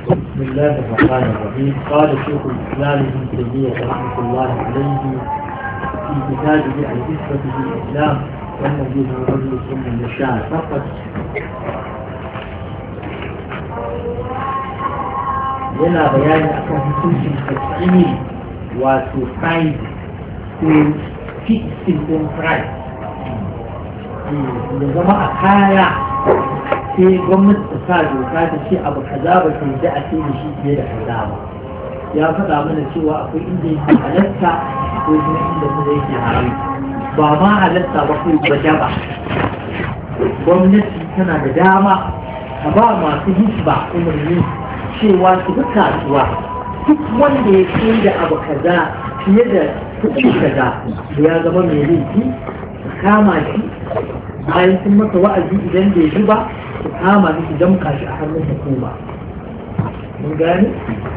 بسم الله الرحمن الرحيم. قال شيخ الإسلام ابن تيمية رحمة الله عليه في كتابه الحكمة في الإسلام والنبي الرجل ثم النشاء فقط yana bayani akan hukuncin tasiri wato price ko fixing din price da zama a kaya sai gwamnati ta sa doka ta ce abu kaza ba ke da a ce da shi fiye da kaza ba ya faɗa mana cewa akwai inda yake halatta ko kuma inda kuma yake haram ba ma halatta ba ko ba ba gwamnati tana da dama a ba masu hisba umarni cewa su bi kasuwa duk wanda ya ce da abu kaza fiye da kuɗi kaza ya zama mai laifi su kama shi bayan sun masa wa'azi idan bai ji ba su kama shi su damka shi a hannun hukuma mun gane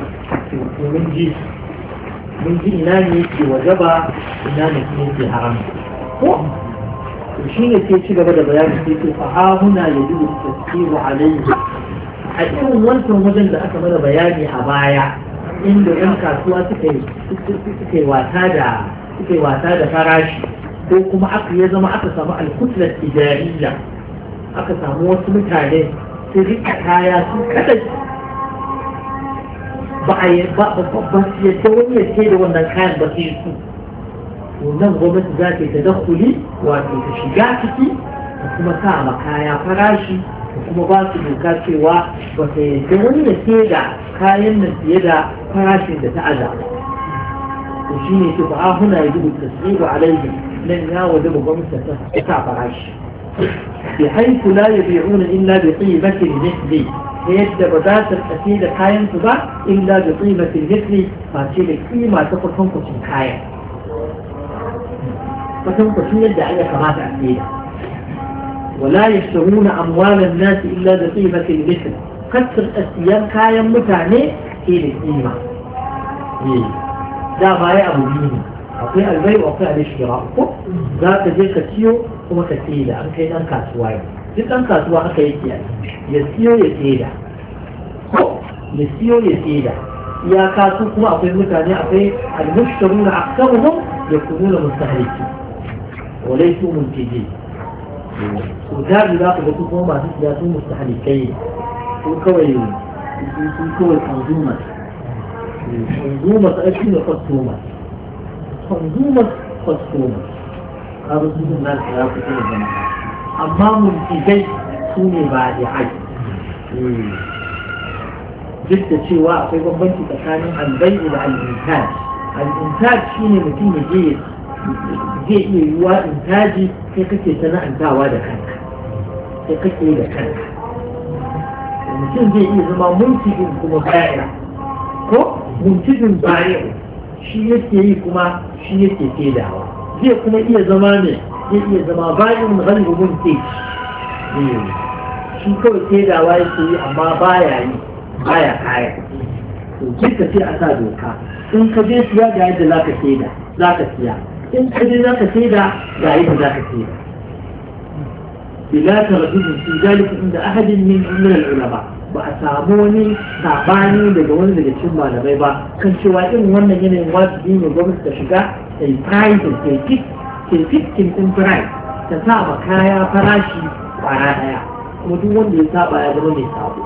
mun ji ina ne yake wajaba ina ne kuma yake haram ko to shine sai ci gaba da bayani sai ce fa ha huna yajibu tasdiqu alayhi a irin wancan wajen da aka mana bayani a baya inda yan kasuwa suka yi wata da farashi ko kuma ya zama aka samu alkutlar tijariya aka samu wasu mutane su rika kaya su kadai ba su yadda wani ya ce da wannan kayan ba sai su nan gwamnati za ta yi tadakkuli wato ta shiga ciki da kuma sa ma kaya farashi da kuma ba su doka cewa ba ta yadda wani ya ce da kayan nan fiye da farashin da ta aza to shi ne ce ba huna ya dubu tasiri alaihi nan ya wajaba gwamnati ta sa farashi بحيث لا يبيعون إلا بقيمة المثل يد بدات الأسيد كاين تبع إلا بقيمة المثل فاشيل القيمة تقصن قصن كاين فتنقصن يدعي كما تأسيد ولا يشترون أموال الناس إلا بقيمة المثل كسر أسيان كاين متعني في القيمة لا غاية أبو ديني akwai albai akwai alishira ko za ka je ka siyo kuma ka tsida an kai dan kasuwa ne duk dan kasuwa aka yi ya siyo ya tsida ko ya siyo ya tsida ya kasu kuma akwai mutane akwai almushtaruna aktsaruhum yakununa mustahliki wa laysu muntiji to da za ka ga kuma masu siya su mustahlikai ko kawai konzuma ta ake da kwastoma منظومة خصومة هذا سوء الناس لا يقول الزمان أما منتجي سوني بعد عجل جدة شيء واقع في بنتي تكاني البيع إلى الإنتاج شيني متين جيد يوا إنتاجي في قصة سنة أنت وادا كانك في قصة إذا كانك المتين جيد زمان منتج كما بائع منتج بائع shi yake yi kuma shi yake saidawa zai kuma iya zama ne zai iya zama bayan galibu mun ce shi kawai saidawa yake yi amma baya kaya to duka sai a sa doka in ka je siya ga yadda za ka siya in ka je za ka saida ga yadda za ka saida bila taraddudin fi dalika inda ahadin min al-ulama ba a samu wani sabani daga wani daga cikin malamai ba kan cewa irin wannan yanayin wajibi ne gwamnati ta shiga ta yi pricing ta yi fixing din price ta sa ma kaya farashi kwara daya kuma duk wanda ya saba ya zama mai sabo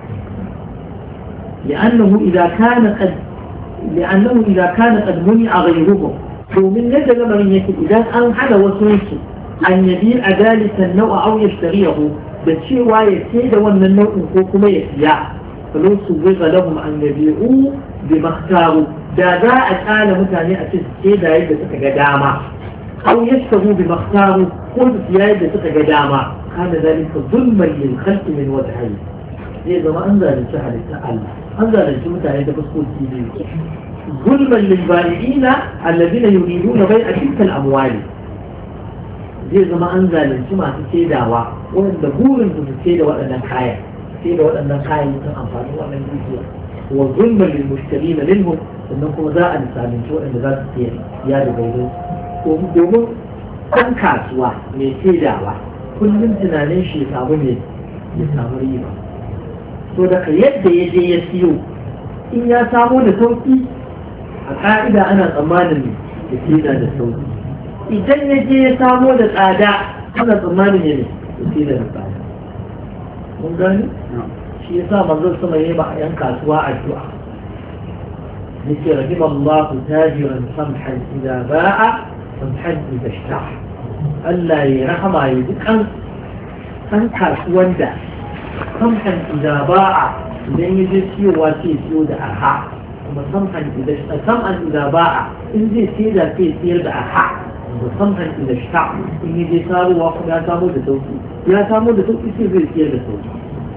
لأنه إذا كان قد منع غيرهم ومن نجد من يكون إذا أن حدا وسنسو أن يبيع ذلك النوع أو يشتريه da cewa ya ce da wannan nau'in ko kuma ya siya falon su zai lahum an yabi'u bi makhtaru da za a tsala mutane a ce ce da yadda suka ga dama aw yashtaru bi makhtaru ko su siya yadda suka ga dama kana zalika zulman lil khalqi min wajhi zai zama an zalunci halitta Allah an zalunci mutane da fuskoki biyu zulman lil bai'ina alladhina yuriduna bai'a tilka al amwali zai zama an zalunci masu saidawa wanda burin su sai da waɗannan kayan sai da waɗannan kayan sun amfani wannan dukiya wa zulman lil mushtarina minhum sannan kuma za a zalunci waɗanda za su sayar ya da gaido domin ɗan kasuwa mai saidawa kullum tunanin shi ya samu riba to daga yadda ya je ya siyo in ya samo da sauki a ka'ida ana tsammanin ya siya da sauki idan ya je ya samo da tsada ana tsammanin ya siya da tsada mun gani shi yasa manzon sama yayi ba yan kasuwa addu'a yake rahimallahu tajiran samhan idza ba'a samhan idza ishtara Allah ya rahama ya dukan san kasuwan da samhan idza ba'a idan ya je siyowa sai siyo da arha kuma samhan idza ba'a in zai siya da sai siyar da arha musamman da sha in yi je saruwa kuma ya samu da sauki ya samu da sauki sai zai siyar da sauki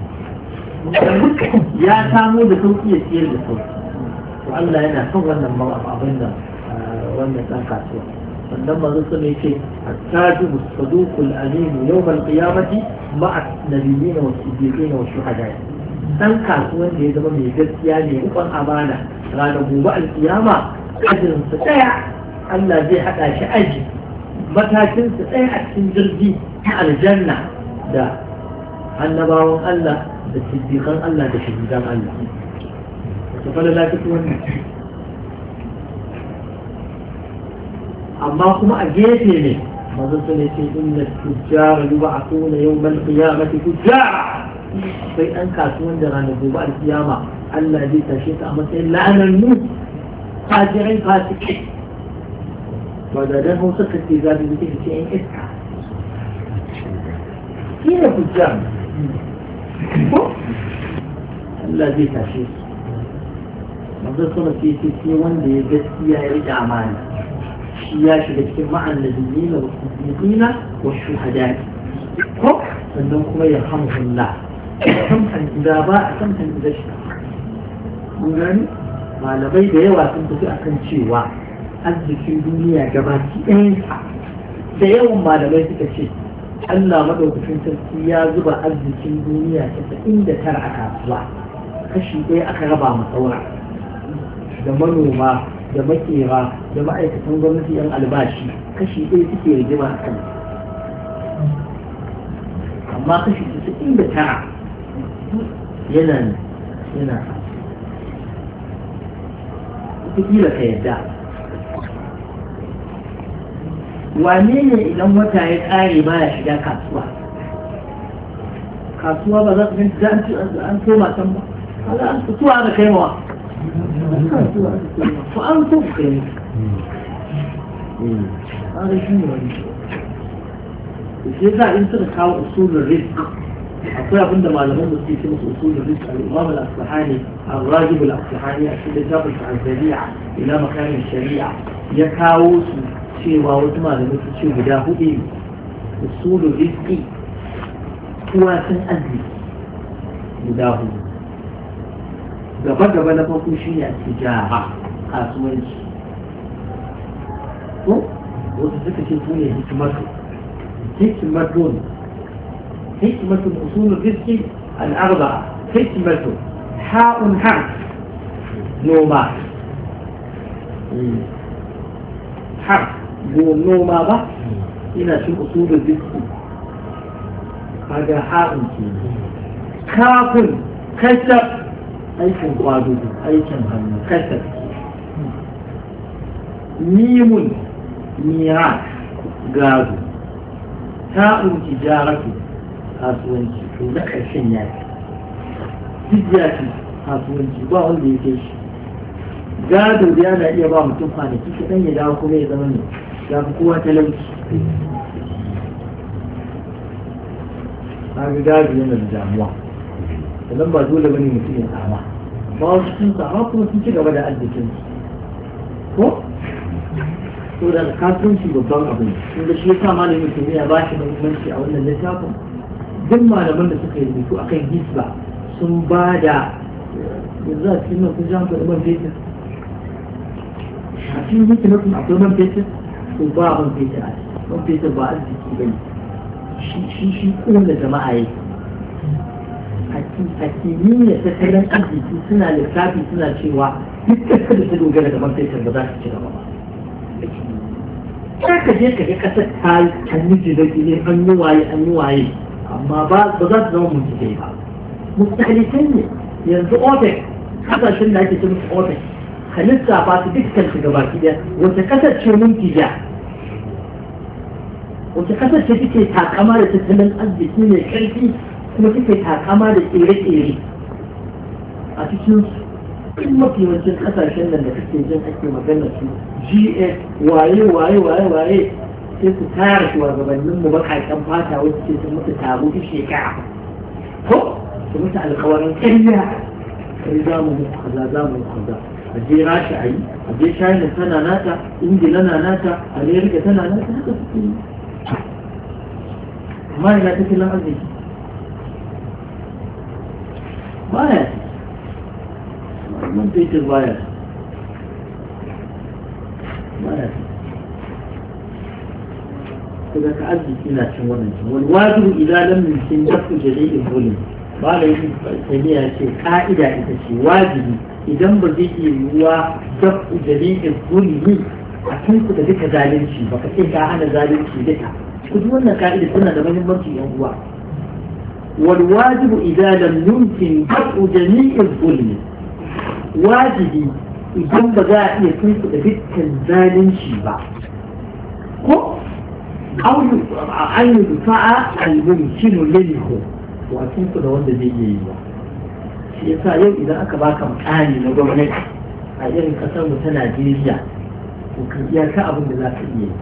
ya samu da sauki ya siyar da sauki to Allah yana son wannan abin da wannan dan kasuwa sannan manzo sun yake at-tajibu as-saduqul amin yawm al-qiyamati ma'a nabiyyin wa siddiqin wa shuhada dan kasuwan da ya zama mai gaskiya ne rukun amana ranar gobe al-qiyama ajrin sa daya Allah zai haɗa shi aji matakinsa ɗaya a cikin jirgi na aljanna da annabawan Allah da siddiƙan Allah da shahidan Allah. Ta fara lafi wannan. Amma kuma a gefe ne mazan su ne ce inna tujjara yuba a kuna yau mal qiyamati tujjara sai ɗan kasuwan da ranar gobe alkiyama Allah zai tashe ta a matsayin la'anannu fajirai fasikai ودادان هو سكت في ذلك بتيجي شيء إسكع كيف فجار الذي تشيء مصدر صنع في وان دي بس فيها يرجع معنا شياش اللي مع النبيين والصديقين والشهداء هو أنهم كما يرحمه الله سمحا إذا باع سمحا إذا اشترى مغاني ما لبي da yawa sun tafi akan cewa arzikin duniya gabaki ɗayansa da yawan malamai suka ce Allah madaukakin sarki ya zuba arzikin duniya 99 a kasuwa kashi ɗaya aka raba ma saura da manoma da makera da ma'aikatan gwamnati yan albashi kashi ɗaya suke rigima a kan amma kashi 99 yana wataƙila ka yadda wane ne idan wata ya ƙare ba ya shiga kasuwa kasuwa ba za su ganci an koma can ba an fituwa da kai mawa ko an so ku kai an rashin ne wani sai za in suka kawo usulun rizq akwai abinda malaman da suke musu usulun rizq al-imam al-asfahani al-rajib al-asfahani a cikin littafin al-zari'a ila makamin shari'a ya kawo su cewa wasu malamai su ce guda hudu usulun rizqi kuwa sun arziki guda hudu gaba na farko shi ne a tijara kasuwanci ko wasu suka ce su ne hikmatu usulun rizqi al-arba'a hikmatu ha'un harf noma harf noma ba ina cin usulun rizqi kaga ha'un ke kafin kasar aikin kwado aikin hannu kasar mimun mira gado ta'un tijaratu kasuwanci to na ƙarshen ya ce tijjati kasuwanci ba wanda ya kai shi gado da yana iya ba mutum kwanaki kaɗan ya dawo kuma ya zama ne ya fi kowa talauci kaga gado yana da damuwa sannan ba dole bane mutum ya sama ba wasu sun sama kuma sun ci gaba da arzikin ko to da kasuwanci babban abu ne tunda shi yasa malamin mutum ya ba shi muhimmanci a wannan littafin duk malaman da suka yi rubutu akan hisba sun ba da yanzu a cikin nan kun ji hankali man fetur a cikin hikimatun akwai man fetur to ba man fetur a man fetur ba arziki ba ne shi kowane jama'a yake a kimiyyar tattalin arziki suna lissafi suna cewa duk ƙasar da ta dogara da man fetur ba za ta ci gaba ba ka je ka ga ƙasar ta yi jiragen an yi waye amma ba za su zama mutu ba مختلفين yanzu OPEC kasashen da ake ce musu OPEC ka lissafa su dukkan su gaba ɗaya wace kasar ce mulkija wace kasar ce take takama da tattalin arziki mai ƙarfi kuma take takama da ƙere-ƙere a cikin su mafi yawancin kasashen nan da kake jin ake magana su GS waye sai su tara shugabannin mu bakaken fata wacce ce sun mutu taro duk shekara ko su mutu alkawarin ƙarya kai za mu mutu kaza za mu kaza a je rashi a yi a je china tana nata ingila na nata amerika tana nata haka suke yi amma ina tattalin arziki baya man fetur baya kaga ka arziki na cin wannan cin wani wajibu idan lam yumkin dafu jami'in zulmi ba da yin tafiya ce ka'ida ita ce wajibi idan ba zai iya yiwuwa dafu jami'in zulmi a tunku da duka zalunci ba ka ce ka hana zalunci duka ku ji wannan ka'ida tana da muhimmanci yan uwa wal wajibu idan lam yumkin dafu jami'in zulmi wajibi idan ba za a iya tunku da dukkan zalunci ba ko أو أن يدفع الممكن منه وأتنك ده وانده زي يجيبه يسا يو إذا أكباك مكاني نقومنك أجل كسر متنا جيريا وكان إياك أبن بذاك إيه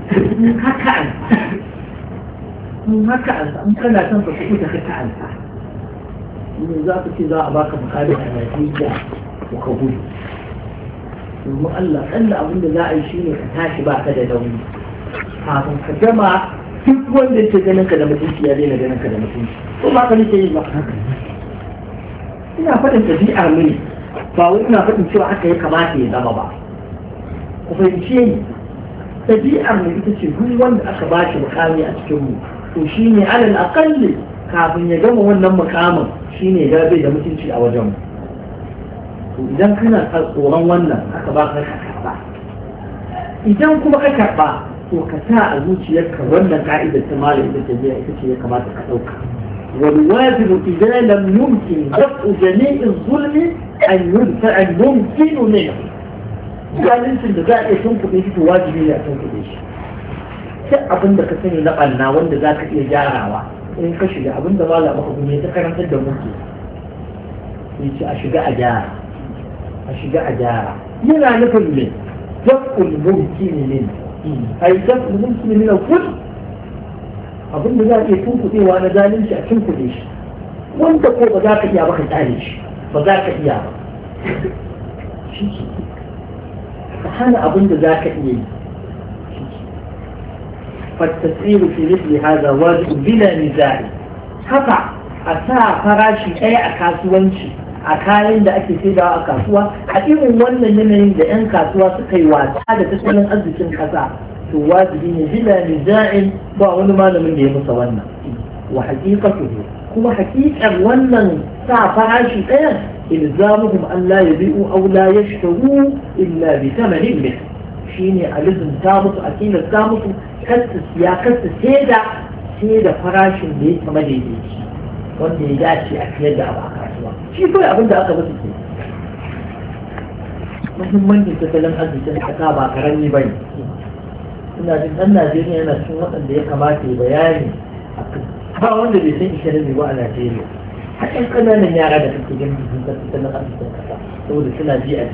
هكا أنت أنت لا تنسى تقول هكا أنت من ذاك إذا أباك مكاني أنا جيريا وقبول المؤلف ألا أبن بذاك شيء كتاشي باك ده دومي kafin ka gama duk wanda ke ganin ka da mutunci ya daina ganin ka da mutunci ko ba ka nake yi ba ina faɗin ɗabi'ar mu ne ba wai ina faɗin cewa aka yi kamata ya zama ba ku fahimce ni ɗabi'ar mu ita ce duk wanda aka ba shi mukami a cikin mu to shine alal aqalli kafin ya gama wannan mukamin shine ya bai da mutunci a wajen mu to idan kana tsoron wannan aka ba ka karɓa idan kuma ka karɓa to ka sa a zuciyarka wannan ka'idar ta malam ita ce ya kamata ka ɗauka والواجب إذا لم يمكن دفع جميع الظلم أن يدفع الممكن منه قال انت اللي قاعد يتنقل ايش واجبي لا تنقل ايش abin da ka sani na ɓanna wanda za ka iya gyarawa in ka shiga abin da mala maka kuma ta karantar da muke ya ce a shiga a gyara yana nufin ne daf'ul mumkin min ai daf'ul mumkin min al-kul abin da za ka iya tunkuɗewa na zalunci a tunkuɗe shi wanda ko ba za ka iya ba ka tsare shi ba za ka iya ba shi ke ka hana abin da za ka iya yi فالتسعير في مثل هذا واجب بلا نزاع haka a sa farashi ɗaya a kasuwanci a kayan da ake saidawa a kasuwa a irin wannan yanayin da 'yan kasuwa suka yi wasa da tattalin arzikin ƙasa to wajibi ne bila niza'in ba wani malamin da ya musa wannan wa haqiqatuhu kuma haqiqar wannan sa farashi ɗayan ilzamuhum an la yabi'u aw la yashtaru illa bi thamanin min shine alizm ta musu a tilasta musu kasta siya kasta sai da farashin da ya kama daidaici wanda ya dace a siyar da abu a kasuwa shi kawai abin da aka musu ke muhimmancin tattalin arzikin kasa ba karami ba ne ina jin ɗan najeriya yana cikin waɗanda ya kamata ya bayani ba wanda bai san ishirin ba a najeriya hakan ƙananan yara da kake ganin sun san tattalin arzikin kasa saboda suna ji a ji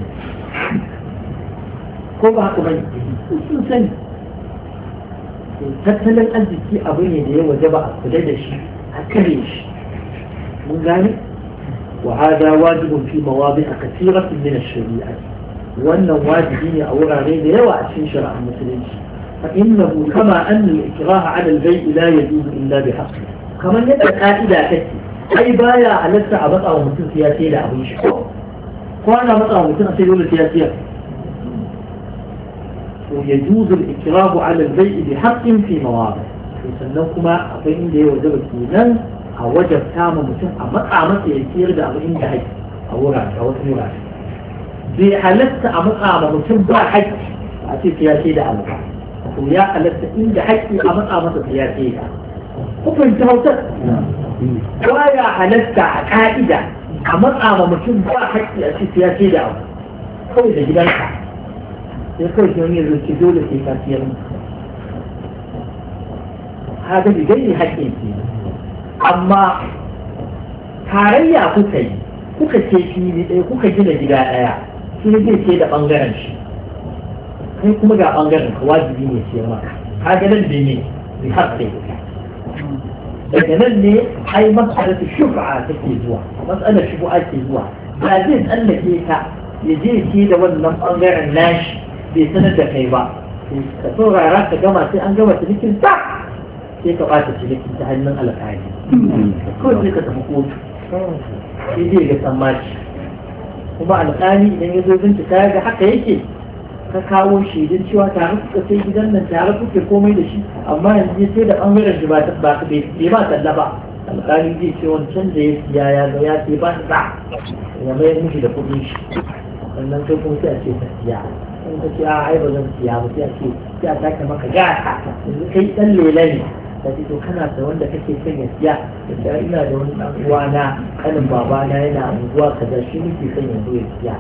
ko ba haka bane sun sani tattalin arziki abu ne da ya waje ba a kula da shi a kare shi mun gane wa hada wajibun fi mawadi'a kathiratin min ash-shari'a wannan wajibi ne a wurare da yawa a cikin shari'ar musulunci fa innahu kama anna al-ikraha 'ala al-bay' la yajuzu illa bi haqqi kamar yadda ka'ida take ai baya halatta a matsa wa mutum siyasi da abin shi ko ana matsa wa mutum a sai dole siyasi ويجوز الإكراه على البيع بحق في مواضع وسنوكما أقول إنه وجب الكينان أو وجب تام مسلم أمقع يسير ده أقول إنه حج أو راج أو تنوراج بحالت أمقع مسلم با حج أتي سياسي ده أمقع ويا حالت إنه حج أمقع مسلم سياسي ده وفي انتهوتك baya halatta a ka'ida a matsa ma mutum ba haƙƙi a cikin ya ce da abu kawai da gidanka sai kawai shi wani yanzu ce dole sai ka siyar mu haka bigai ne haƙƙin ke amma tarayya kuka yi kuka ce fili ɗaya kuka gina gida ɗaya shi ne zai ce da ɓangaren shi kai kuma ga ɓangaren ka wajibi ne siyar maka haka nan da ne bi haƙƙi daga nan ne ai matsalar shufa'a take zuwa matsalar shufa'a ke zuwa ba zai tsallake ka ya je ce da wannan ɓangaren nashi bai sanar da kai ba ka saurara ka gama sai an gama cinikin sa sai ka ɓata cinikin ta hannun alƙali kawai sai ka tafi kotu sai zai ga sammaci kuma alƙali idan ya zo bincika ya ga haka yake ka kawo shaidun cewa tare kuka sai gidan nan tare kuke komai da shi amma yanzu ya sai da ɓangaren shi ba bai ba talla ba alƙali zai ce wancan da ya siya ya ga ya sai ba sa ya mayar mishi da kuɗin shi sannan sai kuma sai a ce ka siya in ka ce a ai ba zan siya ba sai a ce sai a sake maka gata yanzu kai ɗan lela ne ka ce to kana da wanda kake son ya siya da ina da wani ɗan uwana kanin babana yana unguwa kaza shi nake son ya zo ya siya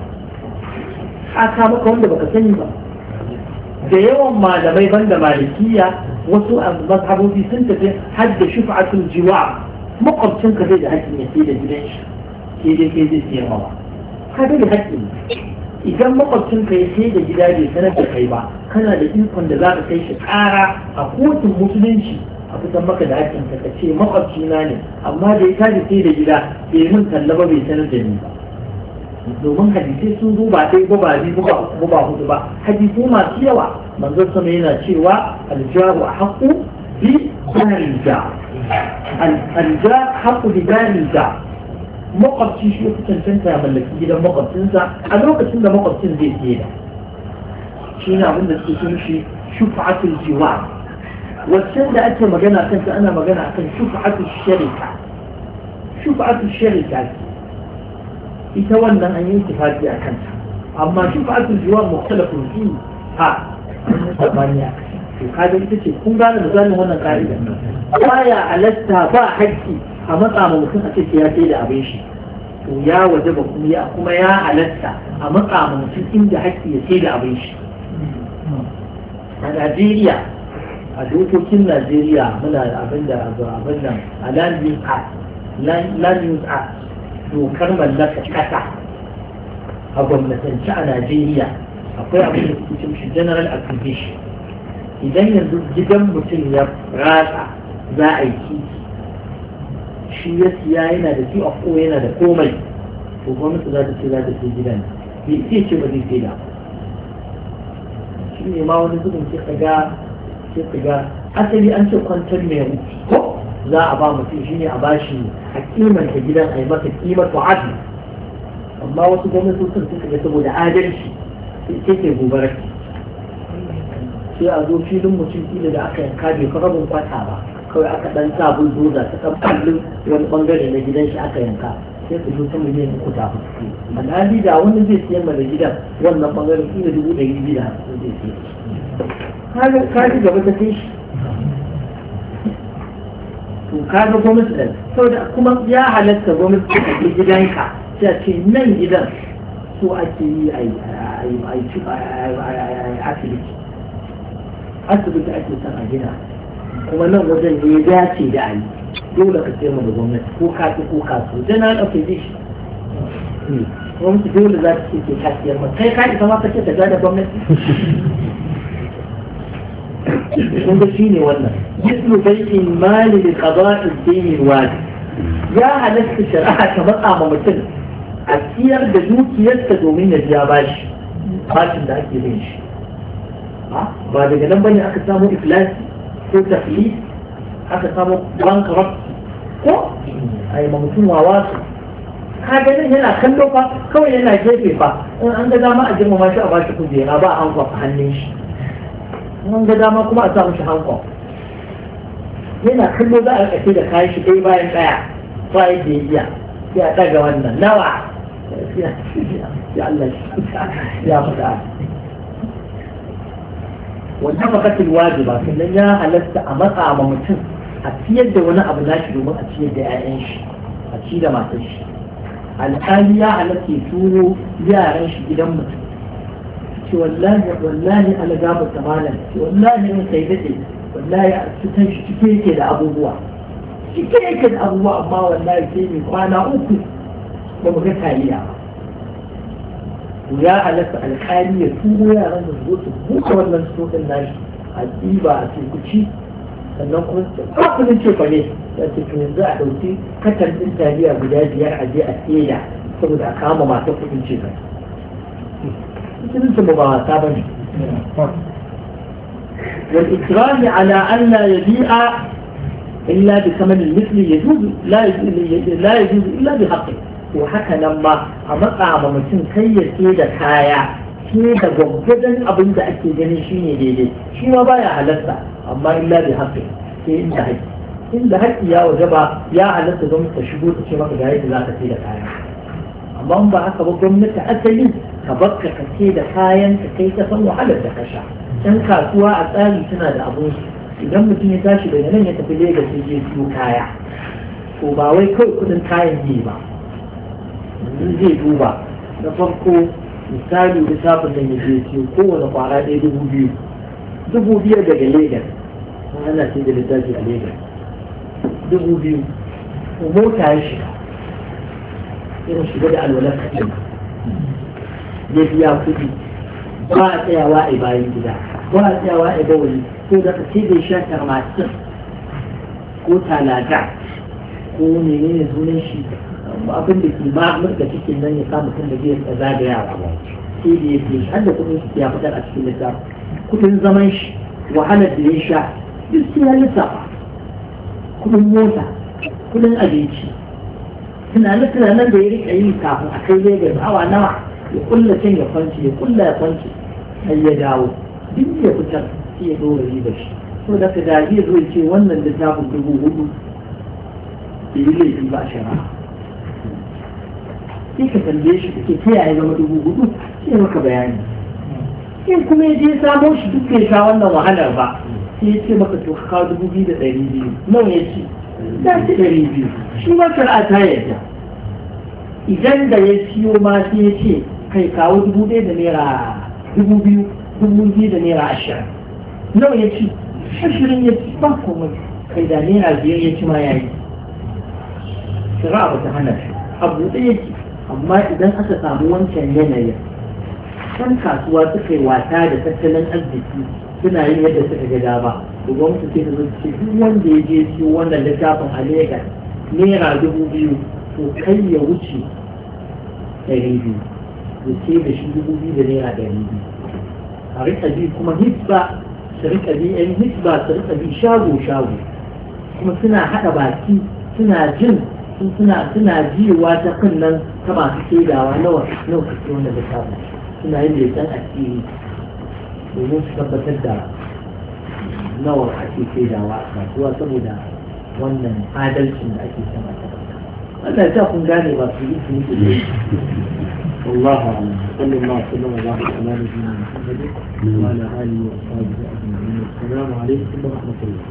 aka maka wanda baka sani ba da yawan malamai banda malikiya wasu mazhabobi sun tafi har da shufa'atul jiwa makwabcin ka zai da haƙƙin ya sai da gidan shi ke dai ke zai siyar mawa ka da haƙƙin idan makwabcin ka ya sai da gida bai sanar da kai ba kana da ikon da za ka kai shi ƙara a kotun musulunci a fitan maka da haƙƙin ka ce makwabcina ne amma da ya tashi sai da gida bai mun talla ba bai sanar da ni ba domin hadisai sun zo ba ɗaya ba biyu ba uku ba hudu ba hadisai masu yawa manzon sama yana cewa aljaru a haƙu bi darin ja alja haƙu bi darin ja makwabci shi ya cancanta ya mallaki gidan makwabcinsa a lokacin da makwabcin zai fiye da shi ne abin da suke sun shi shufa'atul jiwa waccan da ake magana kanta ana magana akan shufa'atul sharika shufa'atul sharika ita wannan an yi ittifaqi a kanta amma shufa'atul jiwa mukhtalafun fi ha sabani a to kaga ita ce kun gane misalin wannan ka'ida baya alasta ba haƙƙi a matsa ma mutum a ce ya sai da abin shi to ya wajaba kuma ya halatta a matsa ma mutum inda haƙƙi ya sai da abin shi a Najeriya a dokokin Najeriya muna da abin nan a Land Use Act dokar mallaka ƙasa a gwamnatance a Najeriya akwai abin da suke cin shi general acquisition idan yanzu gidan mutum ya ratsa za a yi titi shi ya siya yana da C of O yana da komai to gwamnati za ta ce za ta ce gidan bai sai ce ba zai sai da shi ne ma wani zubin ke ga asali an ce kwantar mai wuce ko za a ba mutum shi ne a bashi a kimanta gidan a yi masa kimar wa'adi amma wasu gwamnatocin suka ga saboda adalci sai ke gobarar sai a zo filin mutum kila da aka yanka bai ka rabin kwata ba kawai aka dan sa buldoza ta kan kallon wani bangare na gidan shi aka yanka sai ku zo ta miliyan uku ta fuske alhali da wani zai siyan mana gidan wannan bangaren kila 200,000 zai siya ka ji gaba ta kai shi to kaga gwamnati da saboda kuma ya halatta gwamnati ta ke gidanka sai a ce nan gidan so ake yi a asibiti ake son a gina kuma nan wajen da ya dace da ayi dole ka ce da gwamnati ko kafi ko kasu general of physician gwamnati dole za ta ce ke kasiyar ma kai ka isa ma ka ce ka ja da gwamnati kun ga shine wannan mislu bai'in mali li qada'i ad-dayn al-wajib ya halatta shari'a ta matsa ma mutum a ciyar da dukiyarsa domin ya biya bashi bashin da ake bin shi ba daga nan bane aka samu iflasi ko taflis aka samu bankrupt ko ai ma mutum wawa su ka ganin yana kallo fa kawai yana gefe fa in an ga dama a girmama shi a bashi kujera ba an kwafa hannun shi mun ga dama kuma a sa mishi hankon yana kallo za a kashe da kayan shi ɗaya bayan ɗaya ba yadda ya iya sai a ɗaga wannan nawa ya Allah ya faɗa wannan fakatin wajiba sannan ya halatta a matsa ma mutum a ciyar da wani abu nashi domin a ciyar da 'ya'yan shi a ci da matar shi alƙali ya halatta ya turo yaran shi gidan mutum ce wallahi algaba ta malam ce wallahi in kai daɗe wallahi a cikin shi cike yake da abubuwa cike yake da abubuwa amma wallahi sai mai kwana uku ba mu ga taliya ba ya halatta alƙali ya turo yaran da zo su buɗe wannan sokin nashi a ɗiba a tekuci sannan kuma kafin ce fa ne ya ce to yanzu a ɗauki katar ɗin taliya guda 5 a je a tseda saboda a kama masu kuɗin ce ba musulunci ba wasa ba ne والإكراه على أن لا يبيع إلا بثمن المثل يجوز لا يجوز إلا بحقه وحكى لما أمقع ممكن كي يسيد كايا سيد جدا أبن دا أكي جني شيني ديدي شي ما بايا حلسة أما إلا بحقه في إنت حج إنت حج يا وجبا يا حلسة دم تشبوت شي ما كجاية لا تسيد كايا أما أم بحق بجمة أسلي كبقى كسيد كايا كي تفن حلسة كشا كان كاسوا أسالي سنة أبوه idan mutum ya tashi daga nan ya tafi Legas ya je siyo kaya ko ba wai kawai kudin kayan ne ba yanzu zai duba na farko misali lissafin nan ya je siyo kowane kwara ɗaya 2,000 2,000 daga Legas ana ce da littafi a Legas 2,000 ko mota ya shiga irin shiga da alwalar kacin ya biya kudi ba a tsayawa a bayan gida ba a tsayawa a bawali ko da sai bai sha tarmatin ko talata ko menene sunan shi abin da ke ma'amur da cikin nan ya samu kan da zai zagayawa ba sai da ya fi har da kudin shi ya fitar a cikin lissafi kudin zaman shi wahalar da ya sha duk sai ya lissafa kudin mota kudin abinci tunanen da ya rika yi kafin a kai Legas awa nawa ya kulla can ya kwanci ya kulla ya kwanci sai ya dawo duk ya fitar sai ya dora riba shi so da ka daji zo ce wannan littafin 4,000 da yi laifi ba a shara sai ka tambaye shi ke ta yaya zama 4,000 sai maka bayani in kuma ya je samo shi duk bai sha wannan wahalar ba sai ya ce maka to ka kawo 2,200 nawa ya ce za ce 200 shi ma shari'a ta yadda idan da ya siyo ma sai ya ce kai kawo 1,000 da naira 2,000 da naira 20 nawa ya ci 20 ya ci ba komai kai da naira 5 ya ci ma ya yi shari'a ba ta hana shi abu ɗaya ce amma idan aka samu wancan yanayin kan kasuwa suka yi wasa da tattalin arziki suna yin yadda suka ga dama da gwamnati sai da zai ce duk wanda ya je siyo wannan littafin a Legas naira 2,000 to kai ya wuce 200 da ce da shi 2,000 da naira 200 a rika bi kuma hisba su rika bi yan hisba su rika bi shago kuma suna haɗa baki suna jin suna jiwa ta kan nan ta masu saidawa nawa kake wannan littafin suna yin leƙen asiri domin su tabbatar da nawa ake saidawa a kasuwa saboda wannan adalcin da ake sama ta Allah ya kun gane ba su yi su yi والله أعلم صلى الله وسلم وبارك على نبينا محمد وعلى آله وأصحابه أجمعين السلام عليكم ورحمة الله